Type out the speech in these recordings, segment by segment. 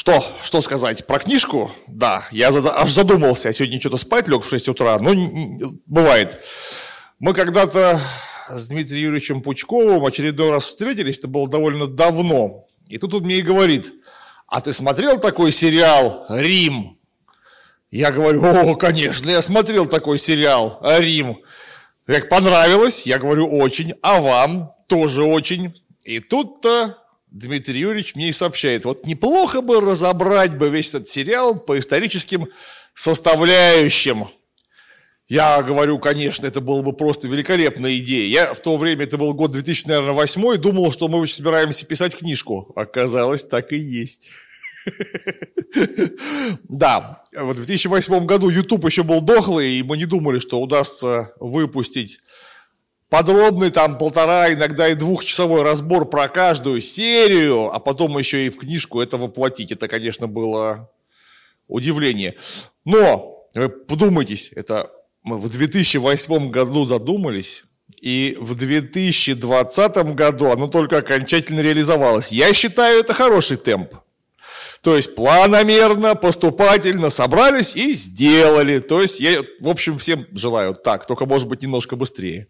Что сказать? Про книжку? Да, я аж задумался. Я сегодня что-то спать лег в 6 утра. Ну, бывает. Мы когда-то с Дмитрием Юрьевичем Пучковым очередной раз встретились. Это было довольно давно. И тут он мне и говорит: а ты смотрел такой сериал «Рим»? Я говорю: о, конечно, я смотрел такой сериал «Рим». Как понравилось? Я говорю: очень. А вам? Тоже очень. И тут-то Дмитрий Юрьевич мне и сообщает: вот неплохо бы разобрать бы весь этот сериал по историческим составляющим. Я говорю: конечно, это было бы просто великолепная идея. Я в то время, это был год 2008, думал, что мы собираемся писать книжку. Оказалось, так и есть. Да, в 2008 году YouTube еще был дохлый, и мы не думали, что удастся выпустить подробный, там 1,5, иногда и 2-часовой разбор про каждую серию, а потом еще и в книжку это воплотить. Это, конечно, было удивление. Но, вы подумайтесь, это мы в 2008 году задумались, и в 2020 году оно только окончательно реализовалось. Я считаю, это хороший темп. То есть планомерно, поступательно собрались и сделали. То есть я, в общем, всем желаю так, только, может быть, немножко быстрее.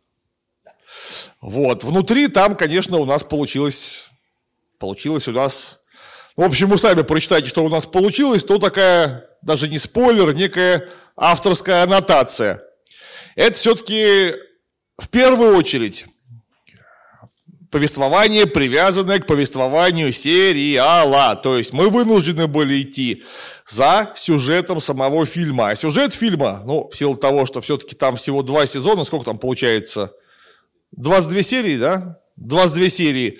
Вот, внутри там, конечно, у нас получилось у нас... В общем, вы сами прочитайте, что у нас получилось, то такая, даже не спойлер, некая авторская аннотация. Это все-таки в первую очередь повествование, привязанное к повествованию сериала. То есть мы вынуждены были идти за сюжетом самого фильма. А сюжет фильма, ну, в силу того, что все-таки там всего 2 сезона, сколько там получается? 22 серии, да? 22 серии.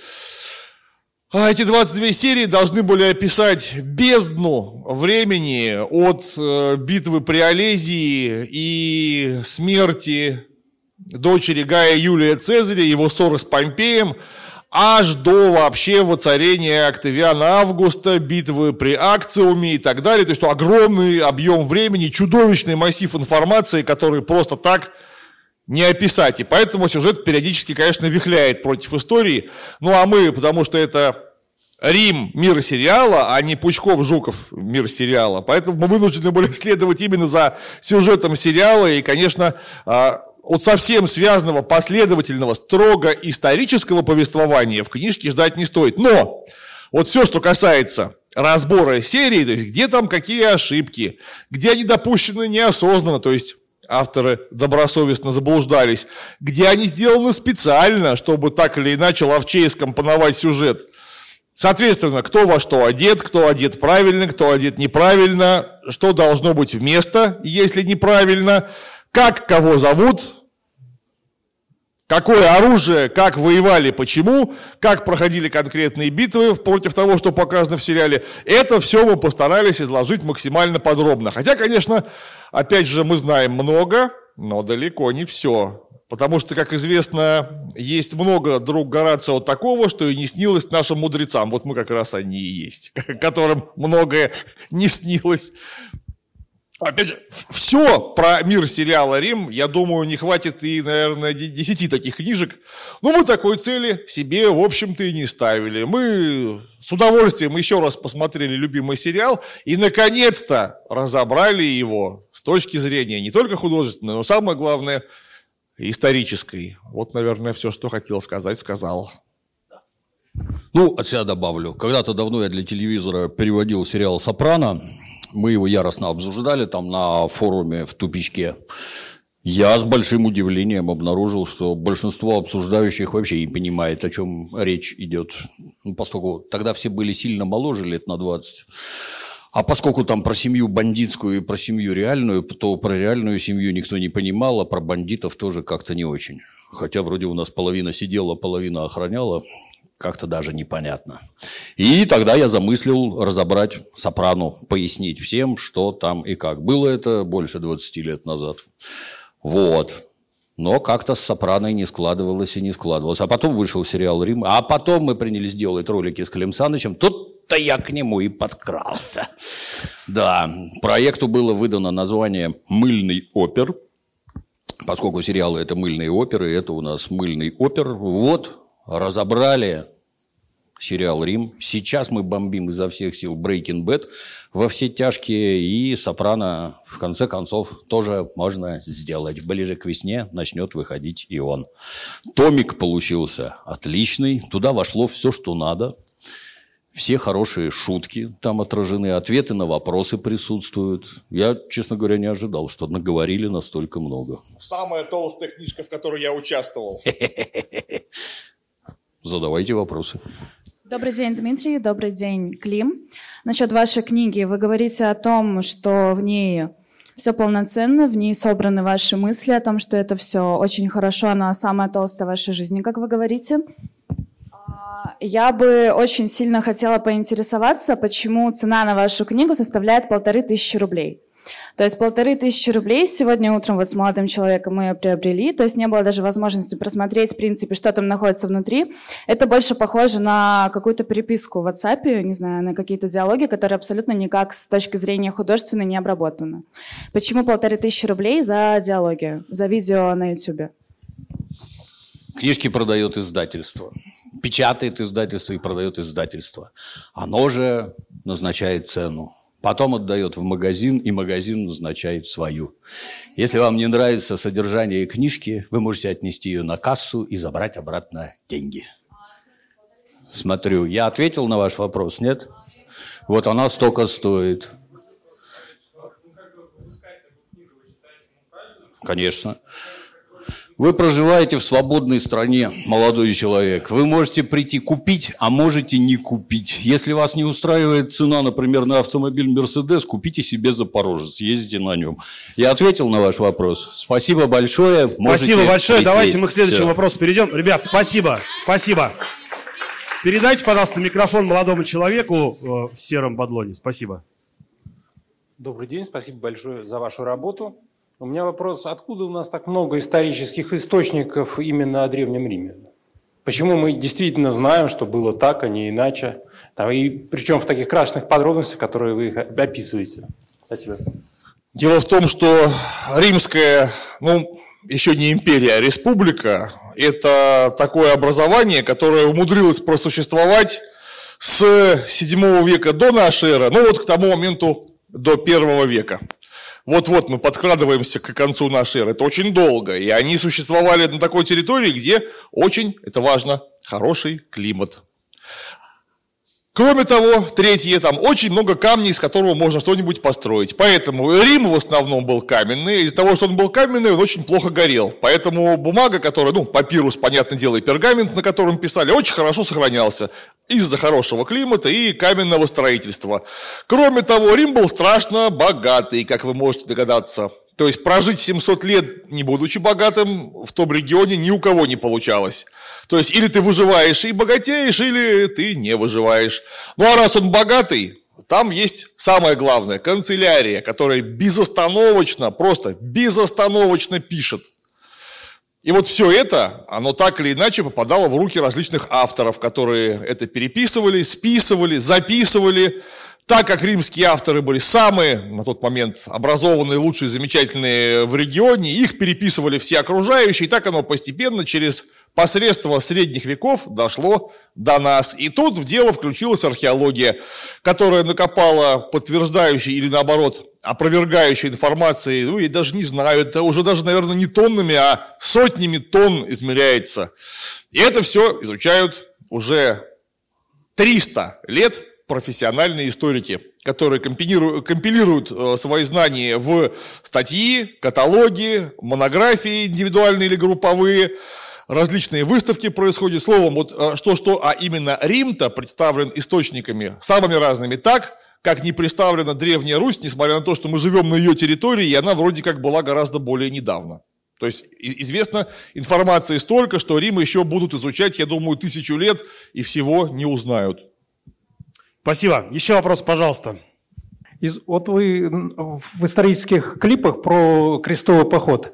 А эти 22 серии должны были описать бездну времени от битвы при Олезии и смерти дочери Гая Юлия Цезаря, его ссоры с Помпеем, аж до вообще воцарения Октавиана Августа, битвы при Акциуме и так далее. То есть огромный объем времени, чудовищный массив информации, который просто так не описать. И поэтому сюжет периодически, конечно, вихляет против истории. Ну а мы, потому что это Рим, мир сериала, а не Пучков-Жуков, мир сериала. Поэтому мы вынуждены были следовать именно за сюжетом сериала. И, конечно, от совсем связанного, последовательного, строго исторического повествования в книжке ждать не стоит. Но вот все, что касается разбора серии, то есть где там какие ошибки, где они допущены неосознанно, то есть авторы добросовестно заблуждались, где они сделаны специально, чтобы так или иначе ловчее скомпоновать сюжет. Соответственно, кто во что одет, кто одет правильно, кто одет неправильно, что должно быть вместо, если неправильно, как кого зовут, какое оружие, как воевали, почему, как проходили конкретные битвы против того, что показано в сериале. Это все мы постарались изложить максимально подробно. Хотя, конечно, опять же, мы знаем много, но далеко не все. Потому что, как известно, есть много друг Горацио такого, что и не снилось нашим мудрецам. Вот мы как раз они и есть, которым многое не снилось. Опять же, все про мир сериала «Рим», я думаю, не хватит и, наверное, 10 таких книжек. Но мы такой цели себе, в общем-то, и не ставили. Мы с удовольствием еще раз посмотрели любимый сериал и, наконец-то, разобрали его с точки зрения не только художественной, но, самое главное, исторической. Вот, наверное, все, что хотел сказать, сказал. Ну, от себя добавлю. Когда-то давно я для телевизора переводил сериал «Сопрано». Мы его яростно обсуждали там на форуме в «Тупичке». Я с большим удивлением обнаружил, что большинство обсуждающих вообще не понимает, о чем речь идет. Ну, поскольку тогда все были сильно моложе, лет на 20. А поскольку там про семью бандитскую и про семью реальную, то про реальную семью никто не понимал, а про бандитов тоже как-то не очень. Хотя вроде у нас половина сидела, половина охраняла. Как-то даже непонятно. И тогда я замыслил разобрать «Сопрано», пояснить всем, что там и как. Было это больше 20 лет назад. Вот. Но как-то с «Сопрано» не складывалось и не складывалось. А потом вышел сериал «Рим». А потом мы принялись делать ролики с Клим Санычем. Тут-то я к нему и подкрался. Да, проекту было выдано название «Мыльный опер». Поскольку сериалы – это мыльные оперы, это у нас мыльный опер. Вот. Разобрали сериал «Рим». Сейчас мы бомбим изо всех сил Breaking Bad во все тяжкие. И «Сопрано», в конце концов, тоже можно сделать. Ближе к весне начнет выходить и он. Томик получился отличный. Туда вошло все, что надо. Все хорошие шутки там отражены, ответы на вопросы присутствуют. Я, честно говоря, не ожидал, что наговорили настолько много. Самая толстая книжка, в которой я участвовал. Задавайте вопросы. Добрый день, Дмитрий. Добрый день, Клим. Насчет вашей книги. Вы говорите о том, что в ней все полноценно, в ней собраны ваши мысли о том, что это все очень хорошо, она самая толстая в вашей жизни, как вы говорите. Я бы очень сильно хотела поинтересоваться, почему цена на вашу книгу составляет 1500 рублей. То есть 1500 рублей сегодня утром вот с молодым человеком мы ее приобрели, то есть не было даже возможности просмотреть, в принципе, что там находится внутри. Это больше похоже на какую-то переписку в WhatsApp, не знаю, на какие-то диалоги, которые абсолютно никак с точки зрения художественной не обработаны. Почему 1500 рублей за диалоги, за видео на YouTube? Книжки продает издательство. Печатает издательство и продает издательство. Оно же назначает цену. Потом отдает в магазин, и магазин назначает свою. Если вам не нравится содержание книжки, вы можете отнести ее на кассу и забрать обратно деньги. Смотрю, я ответил на ваш вопрос, нет? Вот она столько стоит. Конечно. Вы проживаете в свободной стране, молодой человек. Вы можете прийти купить, а можете не купить. Если вас не устраивает цена, например, на автомобиль «Мерседес», купите себе «Запорожец», ездите на нем. Я ответил на ваш вопрос. Спасибо большое. Спасибо большое. Присесть. Давайте мы к следующему вопросу перейдем. Ребят, спасибо. Спасибо. Передайте, пожалуйста, микрофон молодому человеку в сером бадлоне. Спасибо. Добрый день. Спасибо большое за вашу работу. У меня вопрос, откуда у нас так много исторических источников именно о Древнем Риме? Почему мы действительно знаем, что было так, а не иначе? И причем в таких красочных подробностях, которые вы описываете. Спасибо. Дело в том, что римская, еще не империя, а республика, это такое образование, которое умудрилось просуществовать с 7 века до нашей эры, к тому моменту до 1 века. Вот-вот мы подкрадываемся к концу нашей эры. Это очень долго. И они существовали на такой территории, где очень, это важно, хороший климат. Кроме того, третье, там очень много камней, из которого можно что-нибудь построить. Поэтому Рим в основном был каменный. Из-за того, что он был каменный, он очень плохо горел. Поэтому бумага, которая, папирус, понятное дело, и пергамент, на котором писали, очень хорошо сохранялся. Из-за хорошего климата и каменного строительства. Кроме того, Рим был страшно богатый, как вы можете догадаться. То есть прожить 700 лет, не будучи богатым, в том регионе ни у кого не получалось. То есть или ты выживаешь и богатеешь, или ты не выживаешь. А раз он богатый, там есть самое главное, канцелярия, которая безостановочно, просто безостановочно пишет. И вот все это, оно так или иначе попадало в руки различных авторов, которые это переписывали, списывали, записывали. Так как римские авторы были самые, на тот момент, образованные, лучшие, замечательные в регионе, их переписывали все окружающие, и так оно постепенно через посредство средних веков дошло до нас. И тут в дело включилась археология, которая накопала подтверждающие или, наоборот, опровергающие информации, я даже не знаю, это уже даже, наверное, не тоннами, а сотнями тонн измеряется. И это все изучают уже 300 лет профессиональные историки, которые компилируют свои знания в статьи, каталоги, монографии индивидуальные или групповые, различные выставки происходят. Словом, а именно Рим-то представлен источниками самыми разными так, как не представлена Древняя Русь, несмотря на то, что мы живем на ее территории, и она вроде как была гораздо более недавно. То есть известно информации столько, что Рим еще будут изучать, я думаю, 1000 лет, и всего не узнают. Спасибо. Еще вопрос, пожалуйста. Вот вы в исторических клипах про крестовый поход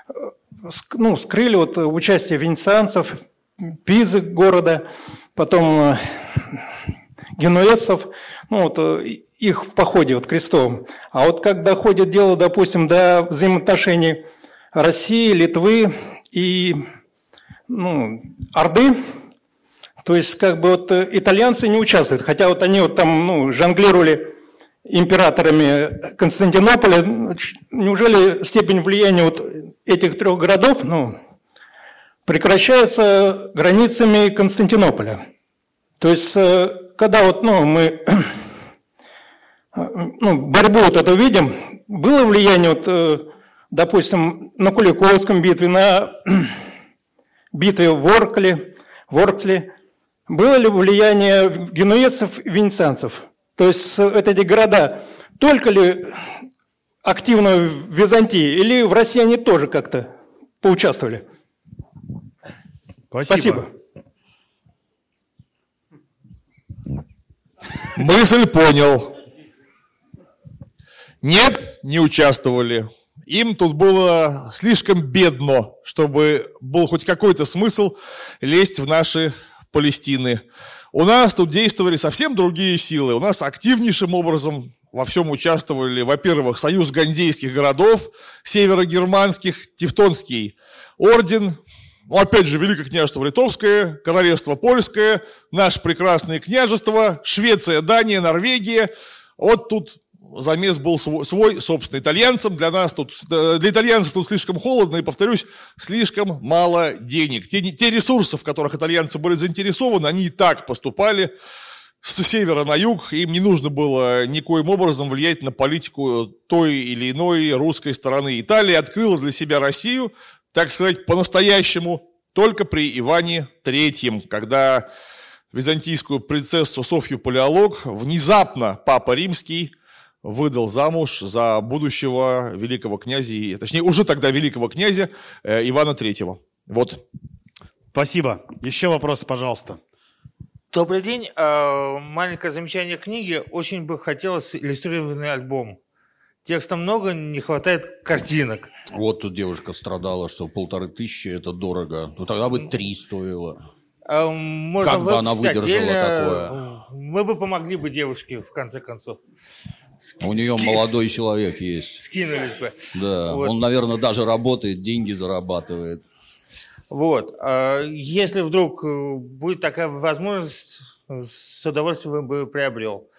скрыли участие венецианцев, Пизы города, потом генуэзцев, их в походе крестовом. А вот как доходит дело, допустим, до взаимоотношений России, Литвы и Орды, То есть, как бы вот итальянцы не участвуют, хотя вот они вот там, ну, жонглировали императорами Константинополя. Неужели степень влияния вот этих трех городов, ну, прекращается границами Константинополя? То есть, когда вот, ну, мы борьбу вот эту видим, было влияние, вот, допустим, на Куликовском битве, на битве в Воркле, было ли влияние генуэзцев и венецианцев? То есть эти города только ли активно в Византии, или в России они тоже как-то поучаствовали? Спасибо. Мысль понял. Нет, не участвовали. Им тут было слишком бедно, чтобы был хоть какой-то смысл лезть в наши Палестины. У нас тут действовали совсем другие силы. У нас активнейшим образом во всем участвовали, во-первых, Союз ганзейских городов, северогерманских, Тевтонский орден, опять же, Великое княжество Литовское, Королевство Польское, наше прекрасное княжество, Швеция, Дания, Норвегия. Вот тут замес был свой, собственно, итальянцам. Для итальянцев тут слишком холодно и, повторюсь, слишком мало денег. Те ресурсы, в которых итальянцы были заинтересованы, они и так поступали с севера на юг. Им не нужно было никоим образом влиять на политику той или иной русской стороны. Италия открыла для себя Россию, так сказать, по-настоящему только при Иване III, когда византийскую принцессу Софью Палеолог внезапно Папа Римский выдал замуж за будущего великого князя, точнее, уже тогда великого князя Ивана III. Вот. Спасибо. Еще вопросы, пожалуйста. Добрый день. Маленькое замечание к книге. Очень бы хотелось иллюстрированный альбом. Текста много, не хватает картинок. Вот тут девушка страдала, что 1500 это дорого. Ну тогда бы 3 стоило. Можно как бы она выдержала такое? Мы бы помогли бы девушке, в конце концов. У нее молодой человек есть. Скинулись бы. Да, вот. Он, наверное, даже работает, деньги зарабатывает. Вот. Если вдруг будет такая возможность, с удовольствием бы приобрел.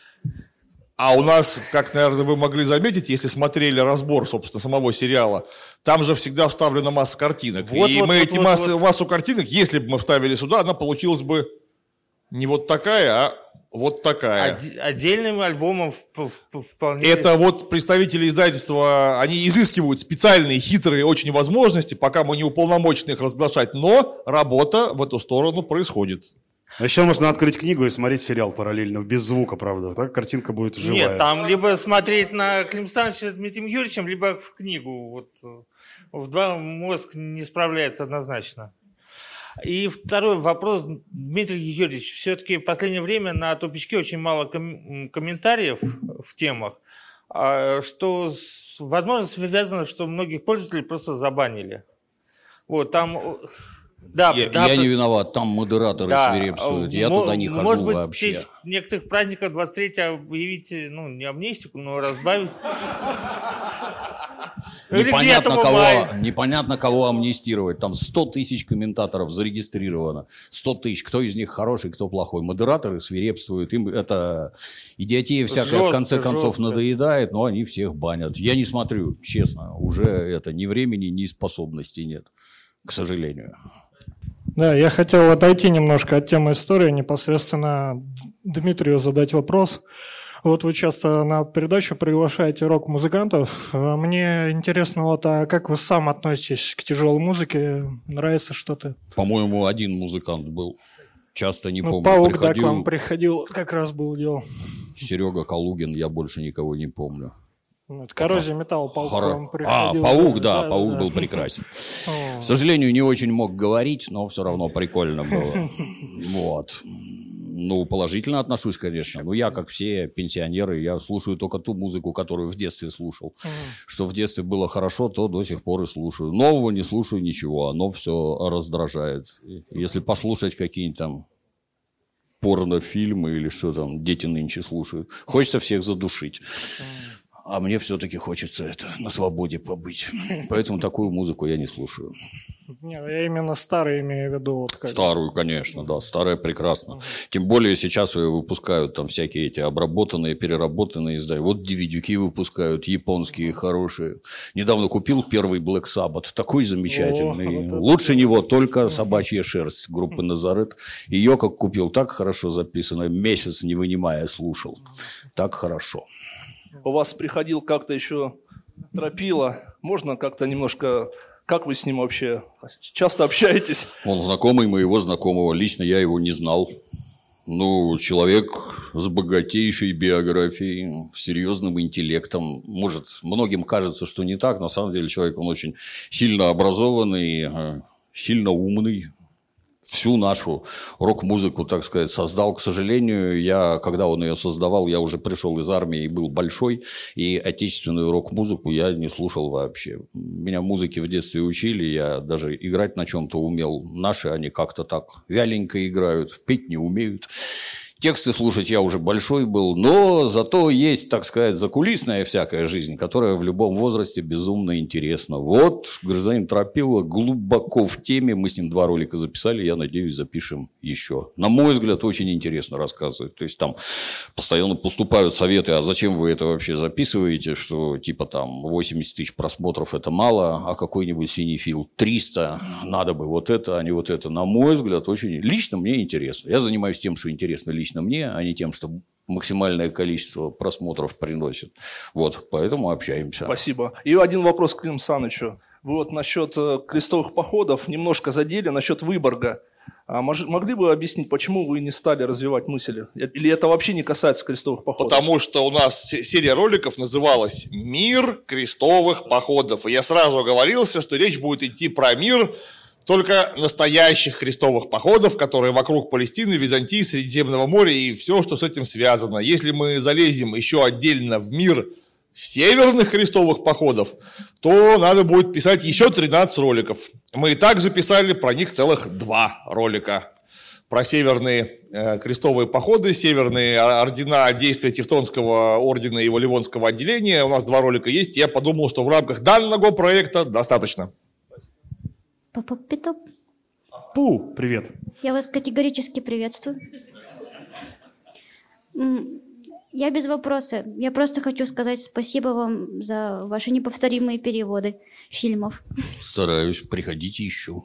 А у нас, как, наверное, вы могли заметить, если смотрели разбор, собственно, самого сериала, там же всегда вставлена масса картинок. Массу картинок, если бы мы вставили сюда, она получилась бы не вот такая, а вот такая. Отдельным альбомом вполне... Это вот представители издательства, они изыскивают специальные, хитрые очень возможности, пока мы не уполномочены их разглашать, но работа в эту сторону происходит. А еще можно открыть книгу и смотреть сериал параллельно, без звука, правда, так картинка будет живая. Нет, там либо смотреть на Клима Александровича с Дмитрием Юрьевичем, либо в книгу. Вот вдвоем мозг не справляется однозначно. И второй вопрос, Дмитрий Юрьевич, все-таки в последнее время на тупичке очень мало комментариев в темах, что, возможно, связано, что многих пользователей просто забанили. Вот, там... Да, я не виноват, там модераторы свирепствуют, я туда не хожу может быть, вообще. В честь некоторых праздников 23-го объявить, не амнистику, но разбавить. Непонятно, кого амнистировать. Там 100 тысяч комментаторов зарегистрировано. 100 тысяч. Кто из них хороший, кто плохой? Модераторы свирепствуют. Им это идиотия всякая в конце концов надоедает, но они всех банят. Я не смотрю, честно. Уже это ни времени, ни способностей нет, к сожалению. Да, я хотел отойти немножко от темы истории, непосредственно Дмитрию задать вопрос. Вот вы часто на передачу приглашаете рок-музыкантов. Мне интересно, вот, а как вы сам относитесь к тяжелой музыке? Нравится что-то? По-моему, один музыкант был. Часто не помню. Паук, да, к вам приходил, как раз был дело. Серега Калугин, я больше никого не помню. Коррозия металла, Паук к вам приходил. Паук, да, Паук был прекрасен. К сожалению, не очень мог говорить, но все равно прикольно было. Вот. Ну, положительно отношусь, конечно. Но я, как все пенсионеры, я слушаю только ту музыку, которую в детстве слушал. Что в детстве было хорошо, то до сих пор и слушаю. Нового не слушаю ничего, оно все раздражает. Если послушать какие-нибудь там порнофильмы или что там дети нынче слушают, хочется всех задушить. А мне все-таки хочется на свободе побыть. Поэтому такую музыку я не слушаю. Нет, я именно старые имею в виду. Вот как... Старую, конечно, да. Старая прекрасно. Тем более сейчас выпускают там всякие эти обработанные, переработанные издания. Вот DVD-ки выпускают, японские, хорошие. Недавно купил первый Black Sabbath. Такой замечательный. Лучше него только «Собачья шерсть» группы «Назарет». Ее как купил, так хорошо записано. Месяц не вынимая слушал. Так хорошо. У вас приходил как-то еще Тропила. Можно как-то немножко... Как вы с ним вообще? Часто общаетесь? Он знакомый моего знакомого. Лично я его не знал. Ну, человек с богатейшей биографией, серьезным интеллектом. Может, многим кажется, что не так. На самом деле, человек, он очень сильно образованный, сильно умный. Всю нашу рок-музыку, так сказать, создал. К сожалению, когда он ее создавал, я уже пришел из армии и был большой, и отечественную рок-музыку я не слушал вообще. Меня музыке в детстве учили, я даже играть на чем-то умел. Наши, они как-то так вяленько играют, петь не умеют. Тексты слушать я уже большой был, но зато есть, так сказать, закулисная всякая жизнь, которая в любом возрасте безумно интересна. Вот гражданин Тропила глубоко в теме, мы с ним 2 ролика записали, я надеюсь, запишем еще. На мой взгляд, очень интересно рассказывает. То есть, там постоянно поступают советы, а зачем вы это вообще записываете, что типа там 80 тысяч просмотров это мало, а какой-нибудь синефил 300, надо бы вот это, а не вот это. На мой взгляд, очень лично мне интересно. Я занимаюсь тем, что интересно лично мне, а не тем, что максимальное количество просмотров приносит. Вот, поэтому общаемся. Спасибо. И один вопрос к Климу Санычу. Вы вот насчет крестовых походов немножко задели, насчет Выборга. А могли бы объяснить, почему вы не стали развивать мысли? Или это вообще не касается крестовых походов? Потому что у нас серия роликов называлась «Мир крестовых походов». И я сразу оговорился, что речь будет идти про мир только настоящих крестовых походов, которые вокруг Палестины, Византии, Средиземного моря и все, что с этим связано. Если мы залезем еще отдельно в мир северных крестовых походов, то надо будет писать еще 13 роликов. Мы и так записали про них целых 2 ролика. Про северные крестовые походы, северные ордена действия Тевтонского ордена и его Ливонского отделения. У нас 2 ролика есть. Я подумал, что в рамках данного проекта достаточно. Папа-питоп. Пу, привет. Я вас категорически приветствую. Я без вопроса. Я просто хочу сказать спасибо вам за ваши неповторимые переводы фильмов. Стараюсь. Приходите еще.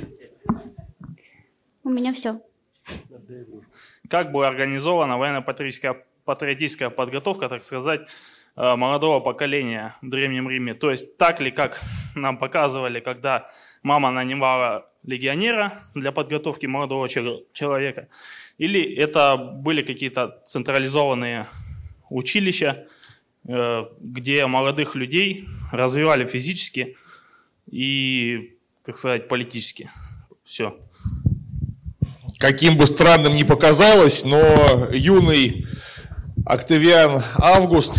У меня все. Как была организована военно-патриотическая подготовка, так сказать, молодого поколения в Древнем Риме? То есть так ли, как нам показывали, когда мама нанимала легионера для подготовки молодого человека? Или это были какие-то централизованные училища, где молодых людей развивали физически и, так сказать, политически? Все. Каким бы странным ни показалось, но юный Октавиан Август,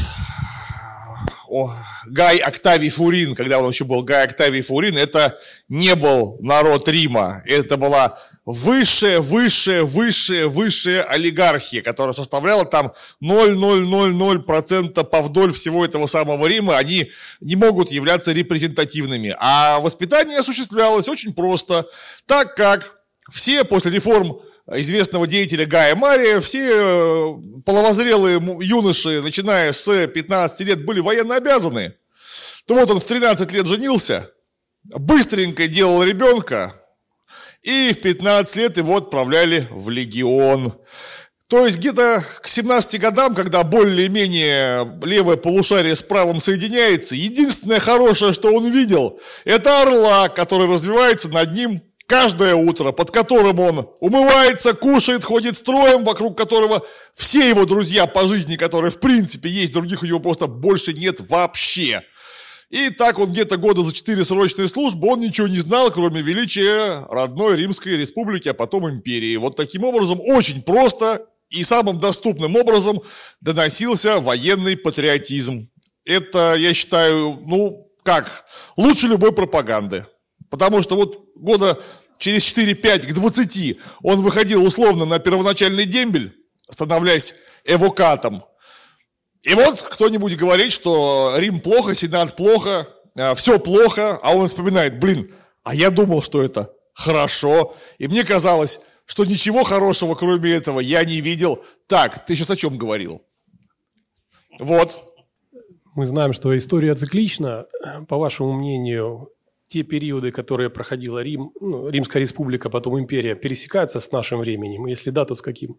Гай Октавий Фурин, когда он еще был Гай Октавий Фурин, это не был народ Рима, это была высшая олигархия, которая составляла там 0,000% повдоль всего этого самого Рима, они не могут являться репрезентативными. А воспитание осуществлялось очень просто, так как все после реформ известного деятеля Гая Мария, все половозрелые юноши, начиная с 15 лет, были военно обязаны. То вот он в 13 лет женился, быстренько делал ребенка, и в 15 лет его отправляли в легион. То есть где-то к 17 годам, когда более-менее левое полушарие с правым соединяется, единственное хорошее, что он видел, это орла, который развивается над ним каждое утро, под которым он умывается, кушает, ходит строем, вокруг которого все его друзья по жизни, которые в принципе есть, других у него просто больше нет вообще. И так он где-то года за 4 срочной службы, он ничего не знал, кроме величия родной Римской Республики, а потом империи. Вот таким образом, очень просто и самым доступным образом доносился военный патриотизм. Это, я считаю, лучше любой пропаганды. Потому что вот года через 4-5 к 20 он выходил условно на первоначальный дембель, становляясь эвокатом. И вот кто-нибудь говорит, что Рим плохо, Сенат плохо, все плохо, а он вспоминает, а я думал, что это хорошо, и мне казалось, что ничего хорошего, кроме этого, я не видел. Так, ты сейчас о чем говорил? Вот. Мы знаем, что история циклична. По вашему мнению, те периоды, которые проходила Рим, Римская республика, потом империя, пересекаются с нашим временем? Если да, то с каким?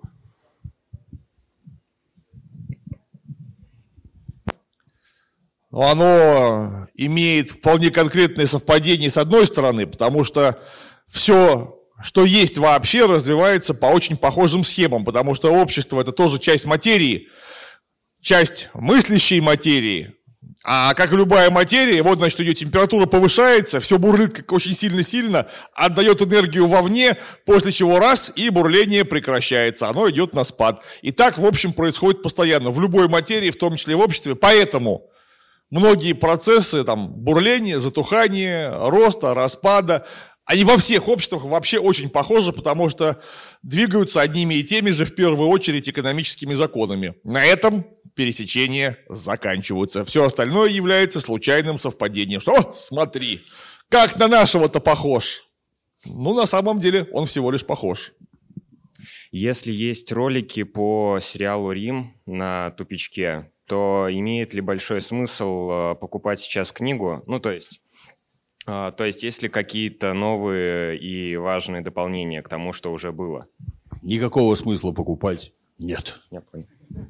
Оно имеет вполне конкретное совпадение с одной стороны, потому что все, что есть вообще, развивается по очень похожим схемам, потому что общество – это тоже часть материи, часть мыслящей материи. А как и любая материя, вот, значит, ее температура повышается, все бурлит как очень сильно-сильно, отдает энергию вовне, после чего раз, и бурление прекращается, оно идет на спад. И так, в общем, происходит постоянно, в любой материи, в том числе в обществе. Поэтому многие процессы, бурления, затухания, роста, распада, они во всех обществах вообще очень похожи, потому что двигаются одними и теми же, в первую очередь, экономическими законами. На этом пересечения заканчиваются. Все остальное является случайным совпадением. Что, смотри, как на нашего-то похож. На самом деле он всего лишь похож. Если есть ролики по сериалу «Рим» на Тупичке, то имеет ли большой смысл покупать сейчас книгу? То есть есть ли какие-то новые и важные дополнения к тому, что уже было? Никакого смысла покупать нет. Я понял.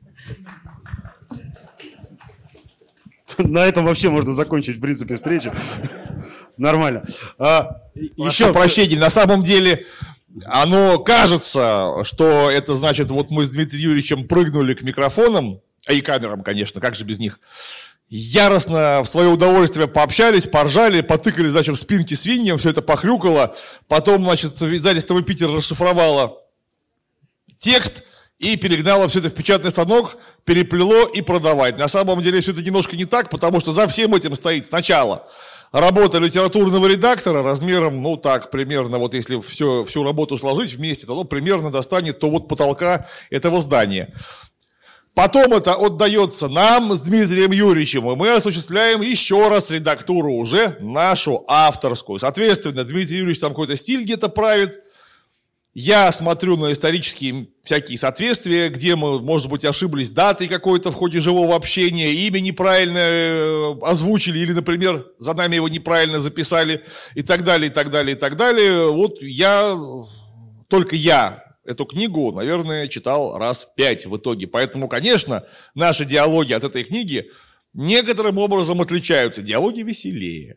На этом вообще можно закончить, в принципе, встречу. Нормально. Еще прощение. На самом деле, оно кажется, что это значит, вот мы с Дмитрием Юрьевичем прыгнули к микрофонам, и камерам, конечно, как же без них, яростно в свое удовольствие пообщались, поржали, потыкали, значит, в спинки свиньям, все это похрюкало, потом, значит, издательство «Питер» расшифровало текст и перегнало все это в печатный станок, переплело и продавать. На самом деле все это немножко не так, потому что за всем этим стоит сначала работа литературного редактора размером, примерно, вот если всю работу сложить вместе, то примерно достанет то вот потолка этого здания. Потом это отдается нам с Дмитрием Юрьевичем, и мы осуществляем еще раз редактуру уже нашу авторскую. Соответственно, Дмитрий Юрьевич там какой-то стиль где-то правит. Я смотрю на исторические всякие соответствия, где мы, может быть, ошиблись датой какой-то в ходе живого общения, имя неправильно озвучили, или, например, за нами его неправильно записали, и так далее, и так далее, и так далее. Вот только я эту книгу, наверное, читал раз 5 в итоге. Поэтому, конечно, наши диалоги от этой книги некоторым образом отличаются. Диалоги веселее.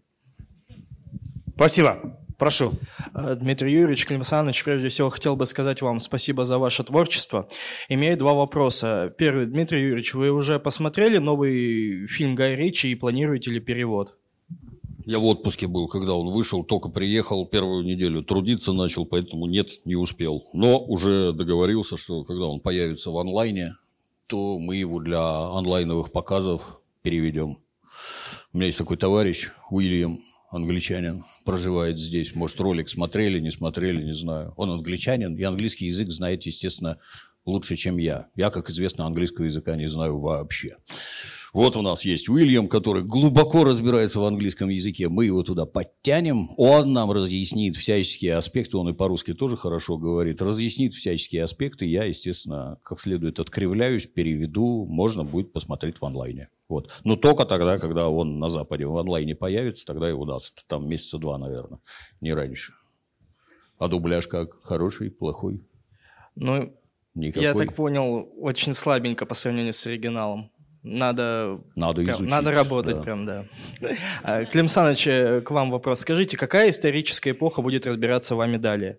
Спасибо. Прошу. Дмитрий Юрьевич, Клим Саныч, прежде всего хотел бы сказать вам спасибо за ваше творчество. Имею 2 вопроса. Первый. Дмитрий Юрьевич, вы уже посмотрели новый фильм Гая Ричи и планируете ли перевод? Я в отпуске был, когда он вышел, только приехал, первую неделю трудиться начал, поэтому нет, не успел. Но уже договорился, что когда он появится в онлайне, то мы его для онлайновых показов переведем. У меня есть такой товарищ, Уильям, англичанин, проживает здесь. Может, ролик смотрели, не знаю. Он англичанин, и английский язык знает, естественно, лучше, чем я. Я, как известно, английского языка не знаю вообще. Вот у нас есть Уильям, который глубоко разбирается в английском языке. Мы его туда подтянем. Он нам разъяснит всяческие аспекты. Он и по-русски тоже хорошо говорит. Разъяснит всяческие аспекты. Я, естественно, как следует откривляюсь, переведу. Можно будет посмотреть в онлайне. Вот. Но только тогда, когда он на Западе в онлайне появится, тогда и удастся. Там месяца 2, наверное. Не раньше. А дубляж как? Хороший, плохой? Никакой. Я так понял, очень слабенько по сравнению с оригиналом. Надо изучить. Надо работать, да. Клим Саныч, к вам вопрос. Скажите, какая историческая эпоха будет разбираться вами далее?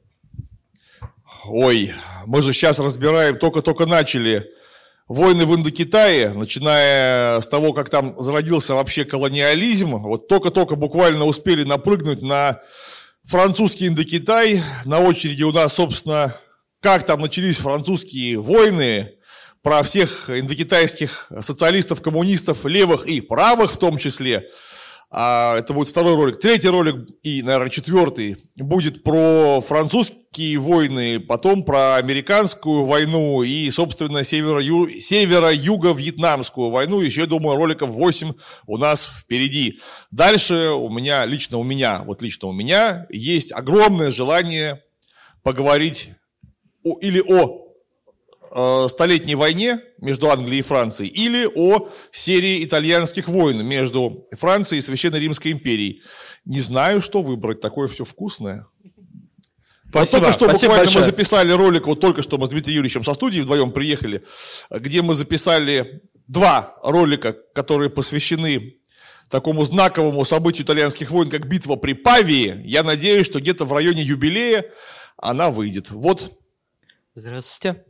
Ой, мы же сейчас разбираем, только начали войны в Индокитае, начиная с того, как там зародился вообще колониализм. Вот только буквально успели напрыгнуть на французский Индокитай. На очереди у нас, собственно, как там начались французские войны, про всех индокитайских социалистов, коммунистов, левых и правых в том числе. Это будет второй ролик. Третий ролик и, наверное, четвертый будет про французские войны, потом про американскую войну и, собственно, северо-юго-вьетнамскую войну. Еще, я думаю, роликов 8 у нас впереди. Дальше лично у меня есть огромное желание поговорить о столетней войне между Англией и Францией или о серии итальянских войн между Францией и Священной Римской империей. Не знаю, что выбрать. Такое все вкусное. Спасибо. Только что Спасибо буквально большое. мы записали ролик, вот только что мы с Дмитрием Юрьевичем со студии вдвоем приехали, где мы записали 2 ролика, которые посвящены такому знаковому событию итальянских войн, как битва при Павии. Я надеюсь, что где-то в районе юбилея она выйдет. Вот. Здравствуйте.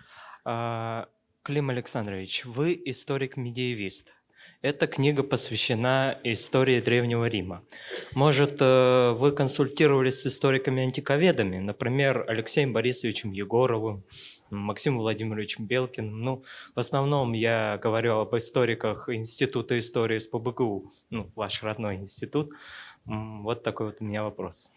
Клим Александрович, вы историк-медиевист. Эта книга посвящена истории Древнего Рима. Может, вы консультировались с историками-антиковедами, например, Алексеем Борисовичем Егоровым, Максимом Владимировичем Белкиным. Ну, в основном я говорю об историках Института истории СПбГУ, ваш родной институт. Вот такой вот у меня вопрос.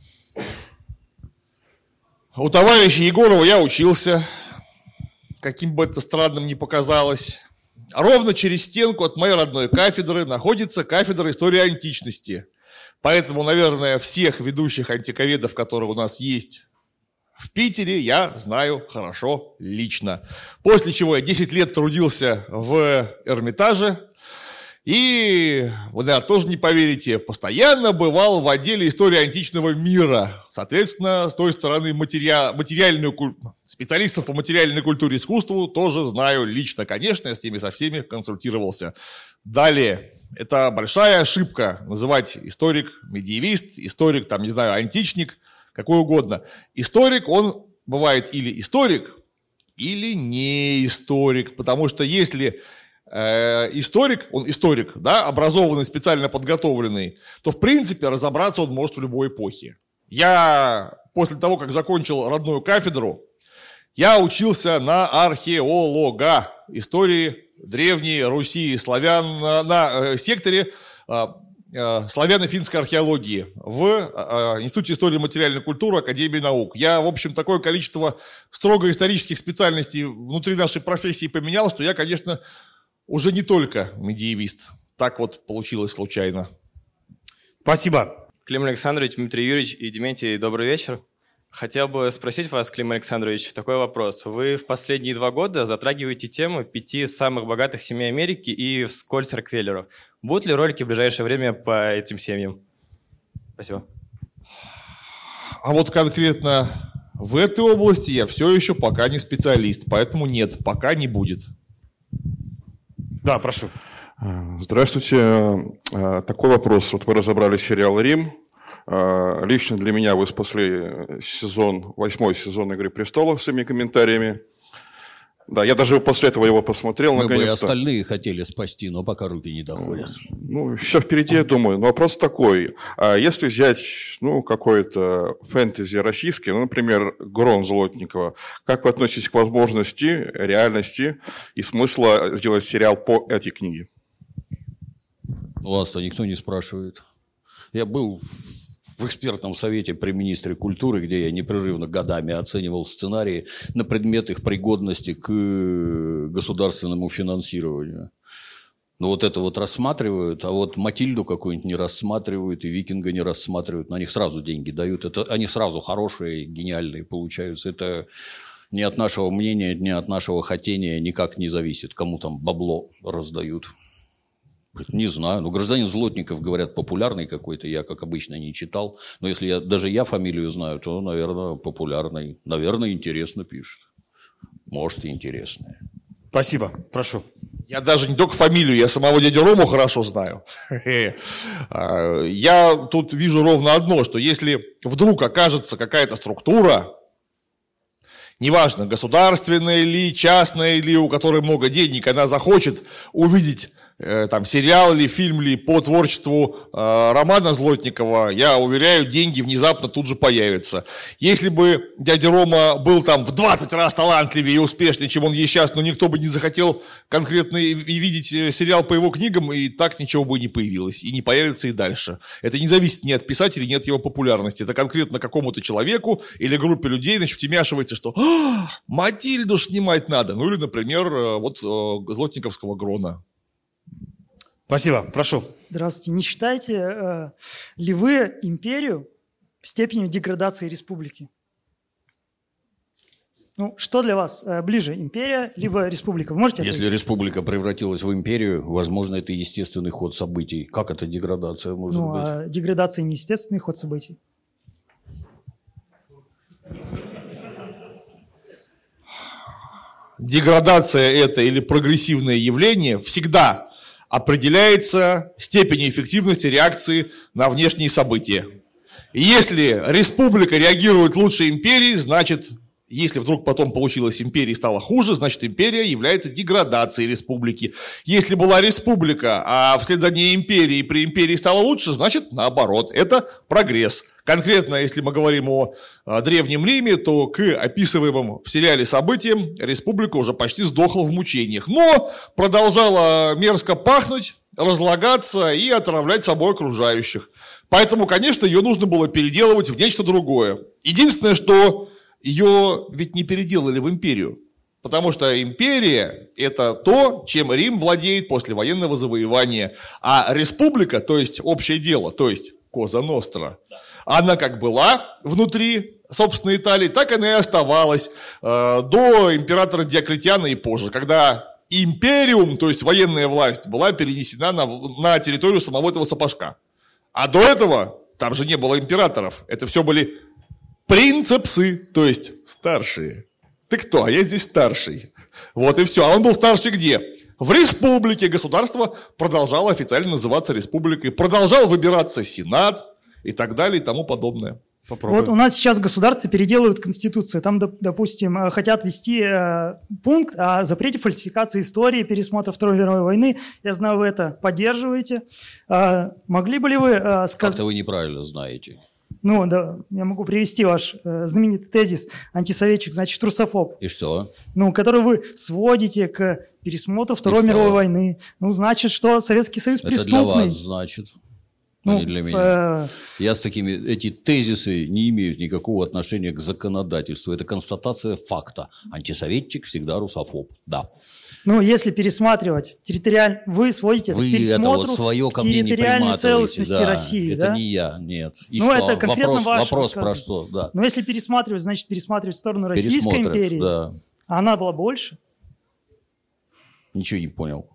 У товарища Егорова я учился, каким бы это странным ни показалось. Ровно через стенку от моей родной кафедры находится кафедра истории античности. Поэтому, наверное, всех ведущих антиковедов, которые у нас есть в Питере, я знаю хорошо лично. После чего я 10 лет трудился в Эрмитаже. И, вы, наверное, тоже не поверите, постоянно бывал в отделе истории античного мира. Соответственно, с той стороны специалистов по материальной культуре и искусству тоже знаю лично. Конечно, я с ними со всеми консультировался. Далее, это большая ошибка называть историк медиевист, историк, античник, какой угодно. Историк, он бывает или историк, или не историк. Потому что если историк, он историк, образованный, специально подготовленный, то, в принципе, разобраться он может в любой эпохе. Я после того, как закончил родную кафедру, я учился на археолога истории Древней Руси и славян на секторе славяно-финской археологии в Институте истории и материальной культуры Академии наук. Я, в общем, такое количество строго исторических специальностей внутри нашей профессии поменял, что я, конечно, уже не только медиевист. Так вот получилось случайно. Спасибо. Клим Александрович, Дмитрий Юрьевич и Дементий, добрый вечер. Хотел бы спросить вас, Клим Александрович, такой вопрос. Вы в последние 2 года затрагиваете тему 5 самых богатых семей Америки и вскользь Рокфеллеров. Будут ли ролики в ближайшее время по этим семьям? Спасибо. А вот конкретно в этой области я все еще пока не специалист, поэтому нет, пока не будет. Да, прошу. Здравствуйте. Такой вопрос. Вот вы разобрали сериал «Рим». Лично для меня вы спасли 8-й сезон «Игры престолов» своими комментариями. Да, я даже после этого его посмотрел. Мы бы и остальные хотели спасти, но пока руки не доходят. Все впереди, я думаю. Но вопрос такой. Если взять какой-то фэнтези российский, например, «Гром» Золотникова, как вы относитесь к возможности, реальности и смысла сделать сериал по этой книге? Вас-то никто не спрашивает. Я был в экспертном совете при министре культуры, где я непрерывно годами оценивал сценарии на предмет их пригодности к государственному финансированию. Но вот это вот рассматривают, а вот «Матильду» какую-нибудь не рассматривают, и «Викинга» не рассматривают. На них сразу деньги дают. Они сразу хорошие, гениальные получаются. Это ни от нашего мнения, ни от нашего хотения никак не зависит. Кому там бабло раздают. Не знаю. «Гражданин Злотников», говорят, популярный какой-то. Я, как обычно, не читал. Но если даже я фамилию знаю, то, наверное, популярный. Наверное, интересно пишет. Может, и интересное. Спасибо. Прошу. Я даже не только фамилию, я самого дядю Рому хорошо знаю. Я тут вижу ровно одно, что если вдруг окажется какая-то структура, неважно, государственная ли, частная ли, у которой много денег, она захочет увидеть там, сериал или фильм ли по творчеству Романа Злотникова, я уверяю, деньги внезапно тут же появятся. Если бы дядя Рома был там в 20 раз талантливее и успешнее, чем он есть сейчас, но никто бы не захотел конкретно и видеть сериал по его книгам, и так ничего бы не появилось, и не появится и дальше. Это не зависит ни от писателя, ни от его популярности. Это конкретно какому-то человеку или группе людей, значит, втемяшивается, что Матильду снимать надо. Ну или, например, вот Злотниковского Грона. Спасибо. Прошу. Здравствуйте. Не считаете ли вы империю степенью деградации республики? Ну, что для вас ближе, империя либо республика? Вы можете Если республика превратилась в империю, возможно, это естественный ход событий. Как это деградация может быть? А деградация не естественный ход событий. Деградация это или прогрессивное явление всегда определяется степенью эффективности реакции на внешние события. И если республика реагирует лучше империи, значит, если вдруг потом получилась империя и стало хуже, значит, империя является деградацией республики. Если была республика, а вслед за ней империя, и при империи стало лучше, значит, наоборот, это прогресс. Конкретно, если мы говорим о Древнем Риме, то к описываемым в сериале событиям республика уже почти сдохла в мучениях, но продолжала мерзко пахнуть, разлагаться и отравлять собой окружающих. Поэтому, конечно, ее нужно было переделывать в нечто другое. Единственное, что ее ведь не переделали в империю, потому что империя – это то, чем Рим владеет после военного завоевания, а республика, то есть общее дело, то есть Коза Ностра, она как была внутри, собственно, Италии, так она и оставалась до императора Диоклетиана и позже, когда империум, то есть военная власть, была перенесена на территорию самого этого сапожка. А до этого там же не было императоров, это все были принцепсы, то есть старшие. Ты кто? А я здесь старший. Вот и все. А он был старший где? В республике. Государство продолжало официально называться республикой. Продолжал выбираться сенат и так далее и тому подобное. Попробуем. Вот у нас сейчас государство переделывает конституцию. Там, допустим, хотят ввести пункт о запрете фальсификации истории, пересмотра Второй мировой войны. Я знаю, вы это поддерживаете. Могли бы ли вы сказать... Как-то вы неправильно знаете. Ну, да, я могу привести ваш знаменитый тезис «антисоветчик, значит, русофоб». И что? Ну, который вы сводите к пересмотру Второй мировой войны. Ну, значит, что Советский Союз преступный. Это для вас, значит, не для меня. Я с такими... Эти тезисы не имеют никакого отношения к законодательству. Это констатация факта. Антисоветчик всегда русофоб. Да. Ну, если пересматривать территориально, вы сводите это к пересмотру свое ко мне не территориальной целостности да, России. Это да? не я, нет. И ну, что? это конкретно вопрос про что? Да. Но если пересматривать, значит, пересматривать в сторону Российской империи. Да. А она была больше? Ничего не понял.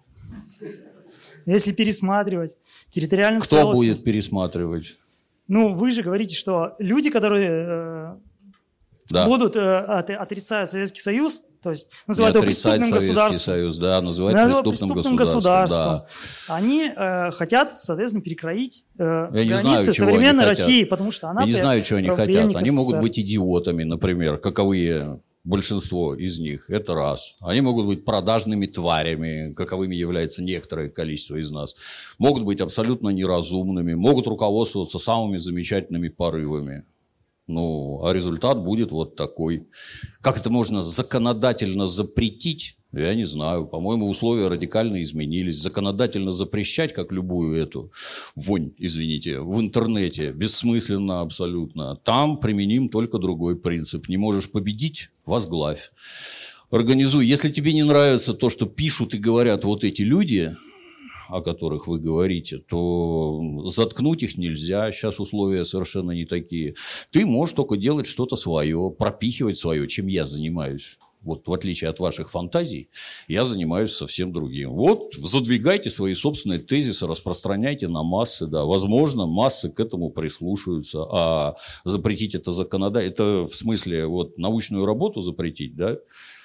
Если пересматривать территориальную Кто целостность... будет пересматривать? Ну, вы же говорите, что люди, которые будут отрицать Советский Союз, то есть называют его преступным государством. Союз, да, называют преступным государством. Да. Они хотят, соответственно, перекроить границы современной России, потому что она... Я не знаю, чего они хотят. Они могут быть идиотами, например, каковые большинство из них. Это раз. Они могут быть продажными тварями, каковыми является некоторое количество из нас. Могут быть абсолютно неразумными, могут руководствоваться самыми замечательными порывами. Ну, а результат будет вот такой. Как это можно законодательно запретить? Я не знаю. По-моему, условия радикально изменились. Законодательно запрещать, как любую эту вонь, извините, в интернете, бессмысленно абсолютно. Там применим только другой принцип. Не можешь победить – возглавь. Организуй. Если тебе не нравится то, что пишут и говорят вот эти люди, о которых вы говорите, то заткнуть их нельзя. Сейчас условия совершенно не такие. Ты можешь только делать что-то свое, пропихивать свое, чем я занимаюсь. Вот в отличие от ваших фантазий, я занимаюсь совсем другим. Вот, задвигайте свои собственные тезисы, распространяйте на массы. Да. Возможно, массы к этому прислушаются. А запретить это законодательно, это в смысле вот, научную работу запретить, да?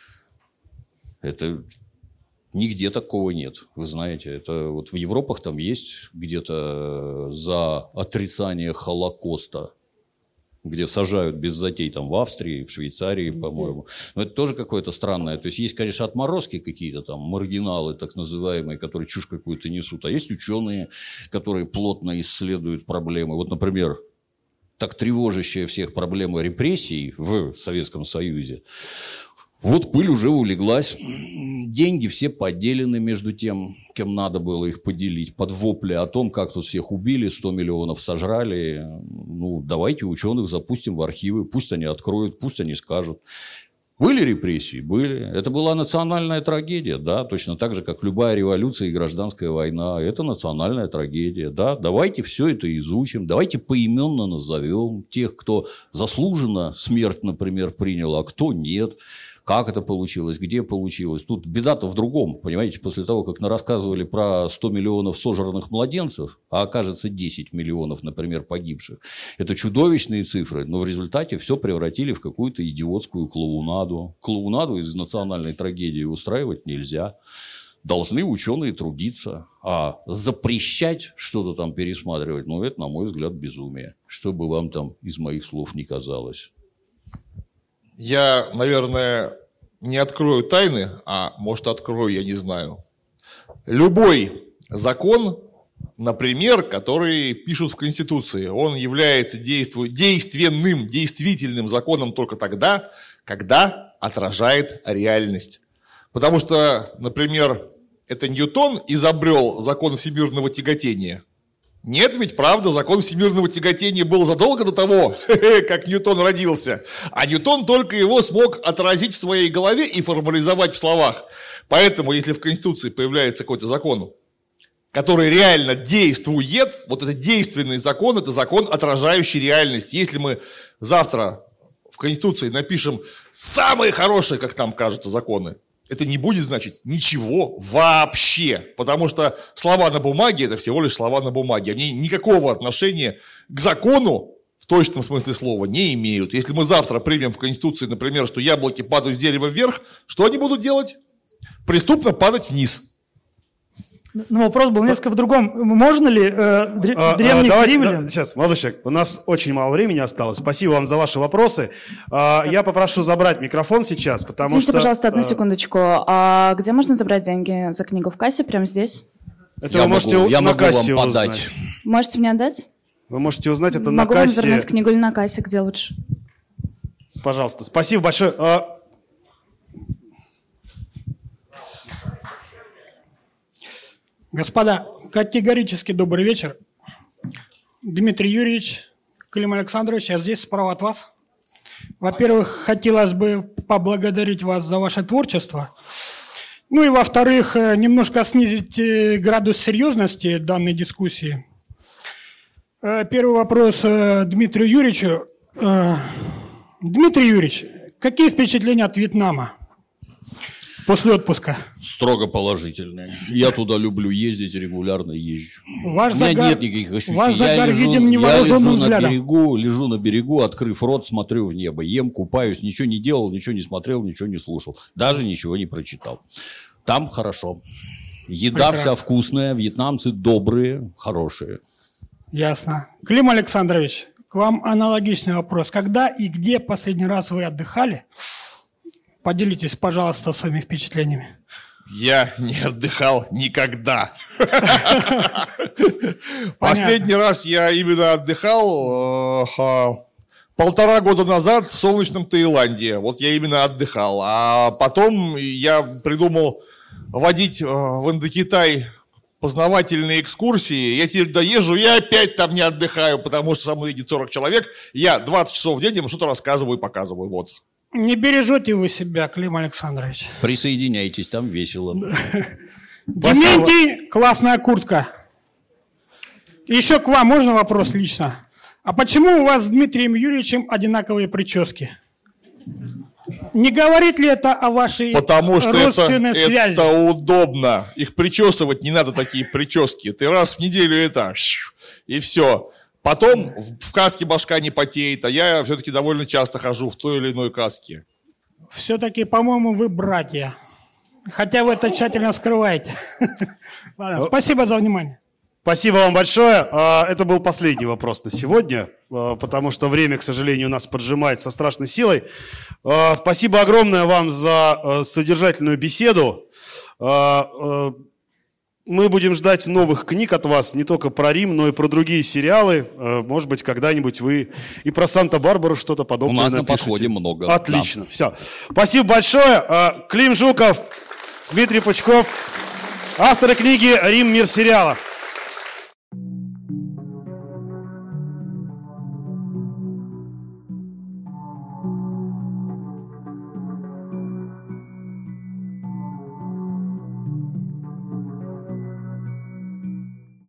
Это нигде такого нет. Вы знаете, это вот в Европах там есть где-то за отрицание Холокоста. где сажают без затей, там в Австрии, в Швейцарии, по-моему. Но это тоже какое-то странное. То есть, есть, конечно, отморозки какие-то там, маргиналы так называемые, которые чушь какую-то несут. А есть ученые, которые плотно исследуют проблемы. Вот, например, так тревожащая всех проблема репрессий в Советском Союзе. Вот пыль уже улеглась. Деньги все поделены между тем, кем надо было их поделить. Под вопли о том, как тут всех убили, 100 миллионов сожрали. Ну, давайте ученых запустим в архивы. Пусть они откроют, пусть они скажут. Были репрессии? Были. Это была национальная трагедия, да, точно так же, как любая революция и гражданская война. Это национальная трагедия, да. Давайте все это изучим, давайте поименно назовем тех, кто заслуженно смерть, например, принял, а кто нет. Как это получилось, где получилось. Тут беда-то в другом, понимаете, после того, как рассказывали про 100 миллионов сожранных младенцев, а окажется 10 миллионов, например, погибших. Это чудовищные цифры, но в результате все превратили в какую-то идиотскую клоунаду. Клоунаду из национальной трагедии устраивать нельзя. Должны ученые трудиться, а запрещать что-то там пересматривать, ну, это, на мой взгляд, безумие. Что бы вам там из моих слов ни казалось. Я, наверное, не открою тайны, а может открою, я не знаю. Любой закон, например, который пишут в Конституции, он является действенным, действительным законом только тогда, когда отражает реальность. Потому что, например, это Ньютон изобрел закон всемирного тяготения. Нет, ведь правда, закон всемирного тяготения был задолго до того, как Ньютон родился. А Ньютон только его смог отразить в своей голове и формализовать в словах. Поэтому, если в Конституции появляется какой-то закон, который реально действует, вот это действенный закон, это закон, отражающий реальность. Если мы завтра в Конституции напишем самые хорошие, как нам кажется, законы, это не будет значить ничего вообще, потому что слова на бумаге – это всего лишь слова на бумаге. Они никакого отношения к закону в точном смысле слова не имеют. Если мы завтра примем в Конституции, например, что яблоки падают с дерева вверх, что они будут делать? Преступно падать вниз. Ну, вопрос был несколько в другом. Можно ли древних римлян... Сейчас, молодой человек, у нас очень мало времени осталось. Спасибо вам за ваши вопросы. Я попрошу забрать микрофон сейчас, потому Извините, что... пожалуйста, одну секундочку. А где можно забрать деньги за книгу? В кассе? Прямо здесь? Это вы можете на кассе вам подать. узнать. Можете мне отдать? Вы можете узнать это Могу на вам кассе. вернуть книгу или на кассе? Где лучше? Пожалуйста. Спасибо большое. Господа, категорически добрый вечер. Дмитрий Юрьевич, Клим Александрович, я здесь справа от вас. Во-первых, хотелось бы поблагодарить вас за ваше творчество. Ну и во-вторых, немножко снизить градус серьезности данной дискуссии. Первый вопрос Дмитрию Юрьевичу. Дмитрий Юрьевич, какие впечатления от Вьетнама после отпуска? Строго положительные. Я туда люблю ездить, регулярно езжу. У меня нет никаких ощущений. Я лежу на берегу, открыв рот, смотрю в небо, ем, купаюсь, ничего не делал, ничего не смотрел, ничего не слушал. Даже ничего не прочитал. Там хорошо. Еда вся вкусная, вьетнамцы добрые, хорошие. Ясно. Клим Александрович, к вам аналогичный вопрос. Когда и где последний раз вы отдыхали? Поделитесь, пожалуйста, своими впечатлениями. Я не отдыхал никогда. Последний раз я именно отдыхал 1,5 года назад в солнечном Таиланде. Вот я именно отдыхал. А потом я придумал водить в Индокитай познавательные экскурсии. Я теперь доезжу и опять там не отдыхаю, потому что со мной едет 40 человек. Я 20 часов в день им что-то рассказываю и показываю. Вот. Не бережете вы себя, Клим Александрович. Присоединяйтесь, там весело. Дементий, классная куртка. Еще к вам можно вопрос лично? А почему у вас с Дмитрием Юрьевичем одинаковые прически? Не говорит ли это о вашей родственной связи? Это удобно. Их причесывать не надо, такие прически. Ты раз в неделю это, и все. Потом в каске башка не потеет, а я все-таки довольно часто хожу в той или иной каске. Все-таки, по-моему, вы братья. Хотя вы это тщательно скрываете. Ладно, спасибо за внимание. Спасибо вам большое. Это был последний вопрос на сегодня, потому что время, к сожалению, у нас поджимает со страшной силой. Спасибо огромное вам за содержательную беседу. Мы будем ждать новых книг от вас, не только про Рим, но и про другие сериалы. Может быть, когда-нибудь вы и про Санта-Барбару что-то подобное напишите. У нас на подходе много. Отлично. Да. Все. Спасибо большое. Клим Жуков, Дмитрий Пучков, авторы книги «Рим. Мир сериала».